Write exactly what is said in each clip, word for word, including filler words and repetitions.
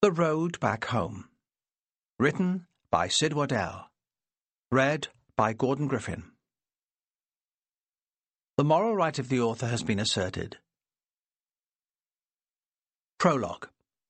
The Road Back Home. Written by Sid Waddell. Read by Gordon Griffin. The moral right of the author has been asserted. Prologue.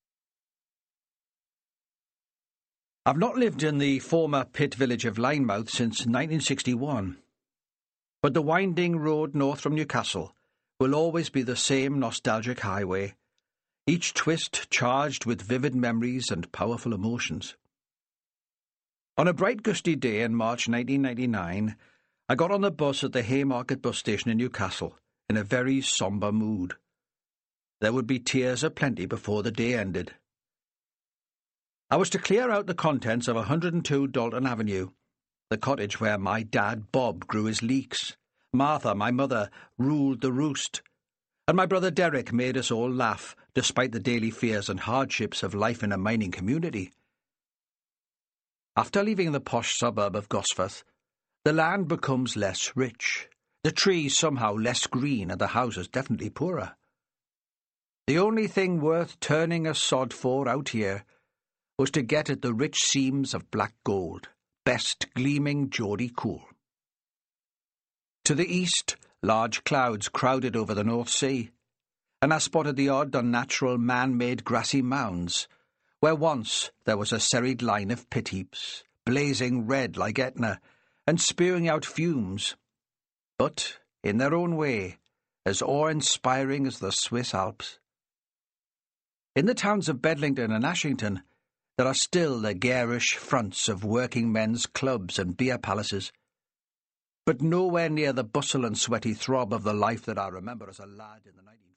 I've not lived in the former pit village of Linemouth since nineteen sixty-one, but the winding road north from Newcastle will always be the same nostalgic highway, each twist charged with vivid memories and powerful emotions. On a bright gusty day in March nineteen ninety-nine, I got on the bus at the Haymarket bus station in Newcastle in a very sombre mood. There would be tears aplenty before the day ended. I was to clear out the contents of one hundred and two Dalton Avenue, the cottage where my dad Bob grew his leeks, Martha, my mother, ruled the roost, and my brother Derek made us all laugh despite the daily fears and hardships of life in a mining community. After leaving the posh suburb of Gosforth, the land becomes less rich, the trees somehow less green, and the houses definitely poorer. The only thing worth turning a sod for out here was to get at the rich seams of black gold, best gleaming Geordie cool. To the east, large clouds crowded over the North Sea, and I spotted the odd unnatural man-made grassy mounds, where once there was a serried line of pit heaps, blazing red like Etna, and spewing out fumes, but, in their own way, as awe-inspiring as the Swiss Alps. In the towns of Bedlington and Ashington, there are still the garish fronts of working men's clubs and beer palaces, but nowhere near the bustle and sweaty throb of the life that I remember as a lad in the nineteen